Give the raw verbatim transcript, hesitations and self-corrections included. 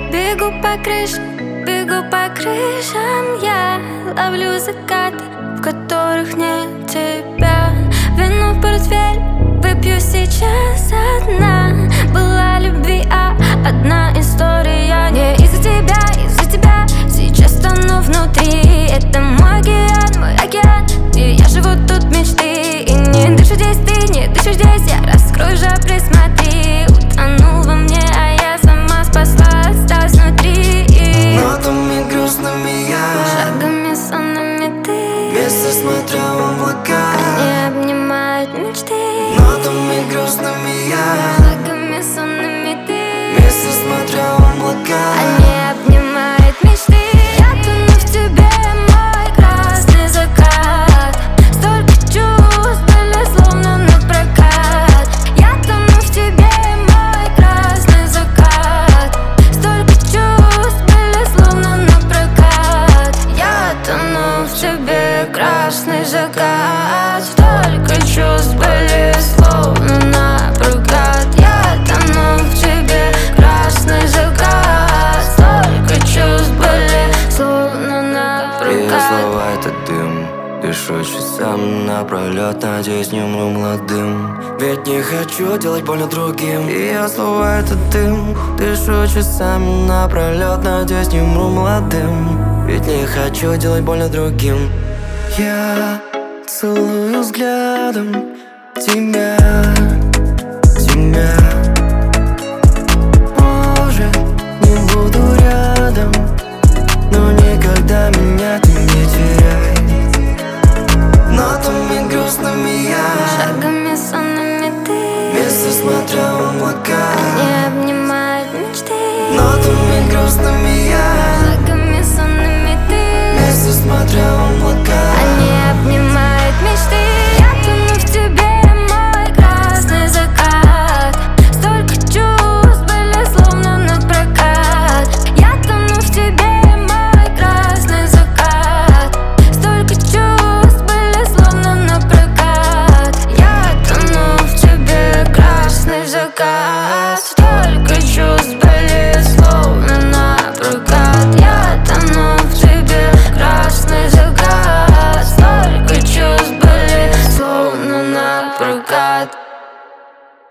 Бегу по крышам, бегу по крышам. Я ловлю закаты, в которых нет тебя. Вино в портфель, выпью сейчас одна. Была любви, а одна история. Не из-за тебя, из-за тебя сейчас тону внутри. Это мой океан, мой океан, и я живу тут мечты. И не дышу здесь ты, не дышишь здесь я. Раскрой же, присмотри. Утонул во мне, а я сама спасла, осталась внутри. Нотами грустными я, шагами сонными ты. вместе смотрю в облака. Они обнимают мечты. Нотами грустными я, шагами сонными ты. вместе смотрю в облака. Они обнимают мечты. Я тону в тебе, мой красный закат. Столько чувств были словно напрокат. Я тону в тебе, мой красный закат. Столько чувств были словно напрокат. Я тону в тебе, красный закат. Столько чувств были словно напрокат. Я тону в тебе, красный закат. Столько чувств были словно Ее напрокат. слова — это дым. Дышу часами напролет, надеюсь, не умру молодым. Ведь не хочу делать больно другим. Ее слова — это дым. Дышу часами напролет, надеюсь, не умру молодым. Ведь не хочу делать больно другим. Я целую взглядом тебя, тебя.